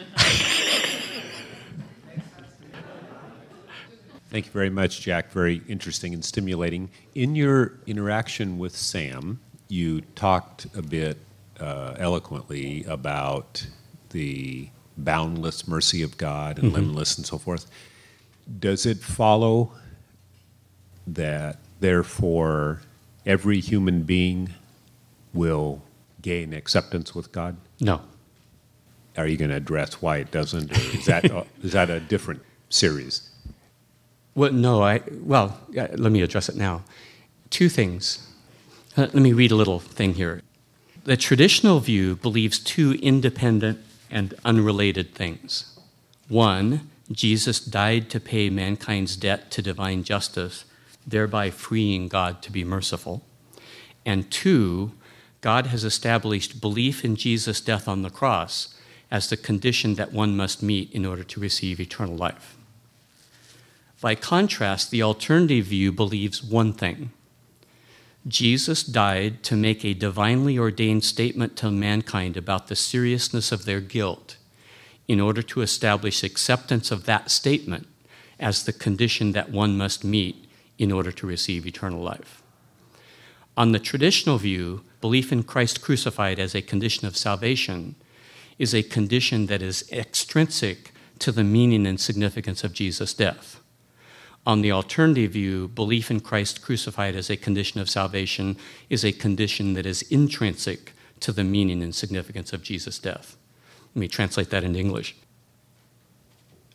[SPEAKER 8] Thank you very much, Jack. Very interesting and stimulating. In your interaction with Sam, you talked a bit uh, eloquently about the boundless mercy of God and mm-hmm. limitless and so forth. Does it follow that, therefore, every human being will gain acceptance with God?
[SPEAKER 2] No.
[SPEAKER 8] Are you going to address why it doesn't? Or is that uh, is that a different series?
[SPEAKER 2] Well, no. I well, yeah, let me address it now. Two things. Uh, let me read a little thing here. The traditional view believes two independent and unrelated things. One, Jesus died to pay mankind's debt to divine justice, thereby freeing God to be merciful. And two, God has established belief in Jesus' death on the cross as the condition that one must meet in order to receive eternal life. By contrast, the alternative view believes one thing. Jesus died to make a divinely ordained statement to mankind about the seriousness of their guilt in order to establish acceptance of that statement as the condition that one must meet in order to receive eternal life. On the traditional view, belief in Christ crucified as a condition of salvation is a condition that is extrinsic to the meaning and significance of Jesus' death. On the alternative view, belief in Christ crucified as a condition of salvation is a condition that is intrinsic to the meaning and significance of Jesus' death. Let me translate that into English.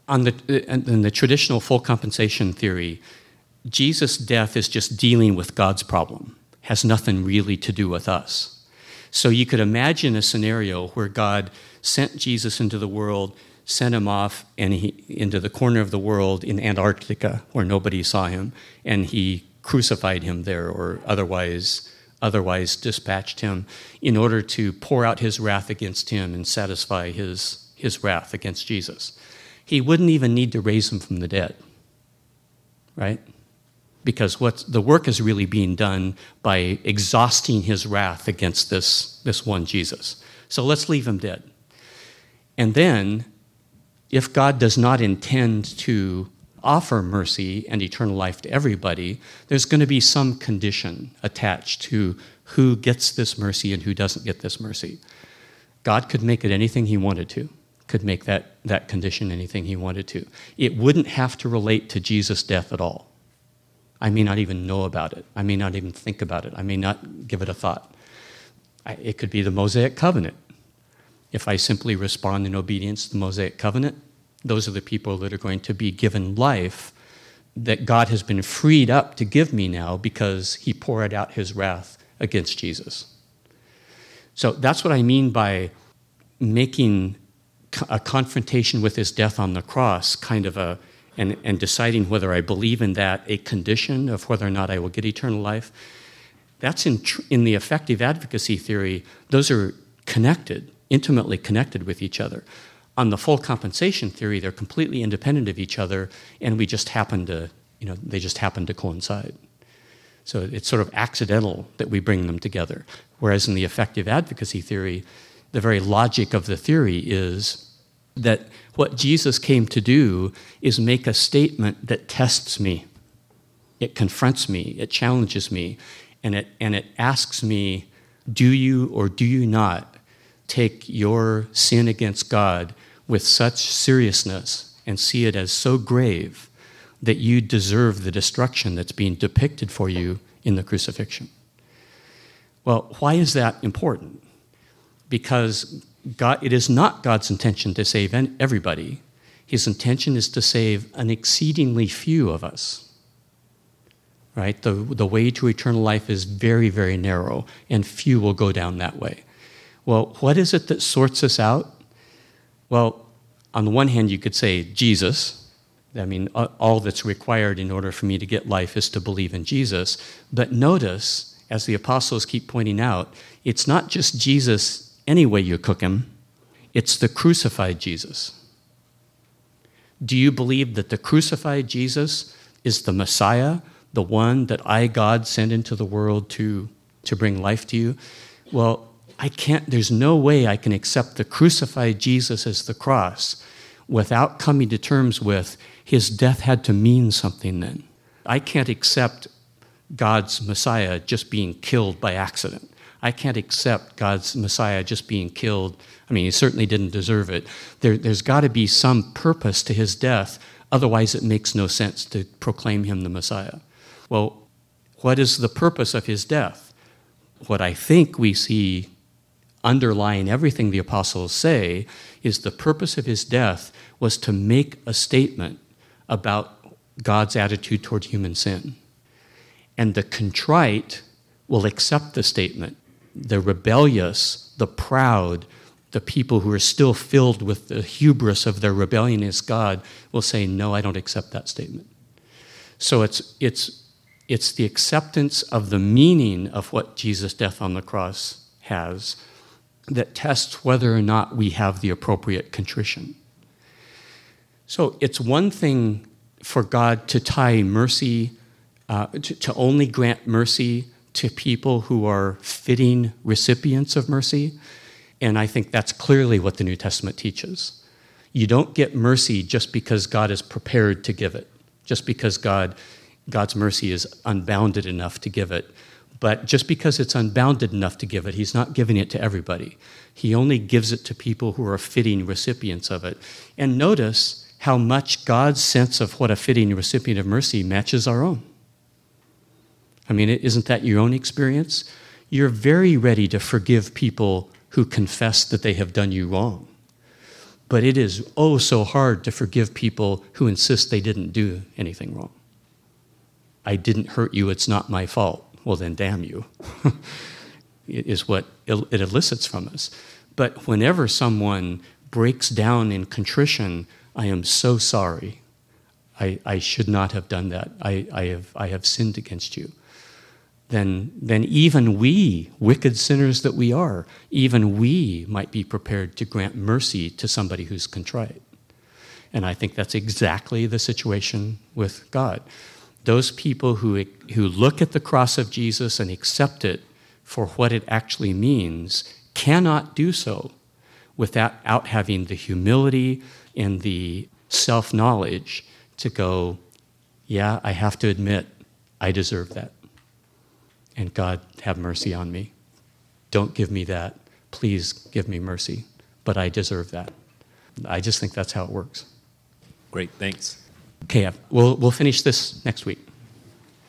[SPEAKER 2] on the, in the traditional full compensation theory, Jesus' death is just dealing with God's problem, has nothing really to do with us. So you could imagine a scenario where God sent Jesus into the world, sent him off and he, into the corner of the world in Antarctica where nobody saw him, and he crucified him there or otherwise, otherwise dispatched him in order to pour out his wrath against him and satisfy his, his wrath against Jesus. He wouldn't even need to raise him from the dead, right? Because what the work is really being done by exhausting his wrath against this, this one Jesus. So let's leave him dead. And then, if God does not intend to offer mercy and eternal life to everybody, there's going to be some condition attached to who gets this mercy and who doesn't get this mercy. God could make it anything he wanted to, could make that, that condition anything he wanted to. It wouldn't have to relate to Jesus' death at all. I may not even know about it. I may not even think about it. I may not give it a thought. I, it could be the Mosaic covenant. If I simply respond in obedience to the Mosaic covenant, those are the people that are going to be given life that God has been freed up to give me now because he poured out his wrath against Jesus. So that's what I mean by making a confrontation with his death on the cross kind of a, and, and deciding whether I believe in that a condition of whether or not I will get eternal life. That's in, tr- in the effective advocacy theory, those are connected, intimately connected with each other. On the full compensation theory, they're completely independent of each other, and we just happen to, you know, they just happen to coincide. So it's sort of accidental that we bring them together. Whereas in the effective advocacy theory, the very logic of the theory is that what Jesus came to do is make a statement that tests me. It confronts me, it challenges me, and it, and it asks me, do you or do you not take your sin against God with such seriousness and see it as so grave that you deserve the destruction that's being depicted for you in the crucifixion? Well, why is that important? Because God, it is not God's intention to save everybody. His intention is to save an exceedingly few of us. Right? The, the way to eternal life is very, very narrow, and few will go down that way. Well, what is it that sorts us out? Well, on the one hand, you could say Jesus. I mean, all that's required in order for me to get life is to believe in Jesus. But notice, as the apostles keep pointing out, it's not just Jesus any way you cook him. It's the crucified Jesus. Do you believe that the crucified Jesus is the Messiah, the one that I, God, sent into the world to, to bring life to you? Well, I can't, there's no way I can accept the crucified Jesus as the cross without coming to terms with his death had to mean something then. I can't accept God's Messiah just being killed by accident. I can't accept God's Messiah just being killed. I mean, he certainly didn't deserve it. There, there's got to be some purpose to his death. Otherwise, it makes no sense to proclaim him the Messiah. Well, what is the purpose of his death? What I think we see underlying everything the apostles say is the purpose of his death was to make a statement about God's attitude toward human sin. And the contrite will accept the statement. The rebellious, the proud, the people who are still filled with the hubris of their rebellion against God will say, no, I don't accept that statement. So it's, it's, it's the acceptance of the meaning of what Jesus' death on the cross has that tests whether or not we have the appropriate contrition. So it's one thing for God to tie mercy, uh, to, to only grant mercy to people who are fitting recipients of mercy, and I think that's clearly what the New Testament teaches. You don't get mercy just because God is prepared to give it, just because God, God's mercy is unbounded enough to give it. But just because it's unbounded enough to give it, he's not giving it to everybody. He only gives it to people who are fitting recipients of it. And notice how much God's sense of what a fitting recipient of mercy matches our own. I mean, isn't that your own experience? You're very ready to forgive people who confess that they have done you wrong. But it is oh so hard to forgive people who insist they didn't do anything wrong. I didn't hurt you, it's not my fault. Well, then damn you, is what it elicits from us. But whenever someone breaks down in contrition, I am so sorry. I, I should not have done that. I, I, have, I have sinned against you. Then, then even we, wicked sinners that we are, even we might be prepared to grant mercy to somebody who's contrite. And I think that's exactly the situation with God. Those people who, who look at the cross of Jesus and accept it for what it actually means cannot do so without having the humility and the self-knowledge to go, yeah, I have to admit, I deserve that. And God, have mercy on me. Don't give me that. Please give me mercy. But I deserve that. I just think that's how it works.
[SPEAKER 8] Great, thanks.
[SPEAKER 2] Okay, we'll, we'll finish this next week.